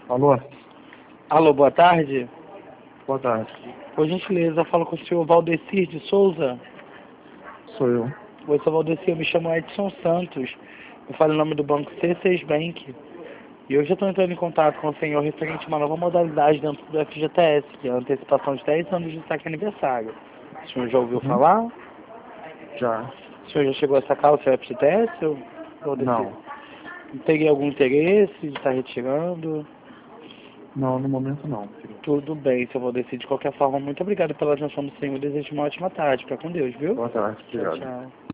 Alô? Alô, boa tarde. Boa tarde. Por gentileza, eu falo com o senhor Valdecir de Souza. Sou eu. Oi, seu Valdecir, eu me chamo Edson Santos. Eu falo em nome do banco C6 Bank. E hoje eu estou entrando em contato com o senhor referente a uma nova modalidade dentro do FGTS, que é a antecipação de 10 anos de saque aniversário. O senhor já ouviu falar? Já. O senhor já chegou a sacar o seu FGTS, Valdecir? Não. Teria algum interesse de estar retirando? Não, no momento não. Tudo bem, seu Valdecir. De qualquer forma, muito obrigado pela atenção do senhor. Desejo uma ótima tarde. Fica com Deus, viu? Boa tarde. Tchau, Obrigado. tchau.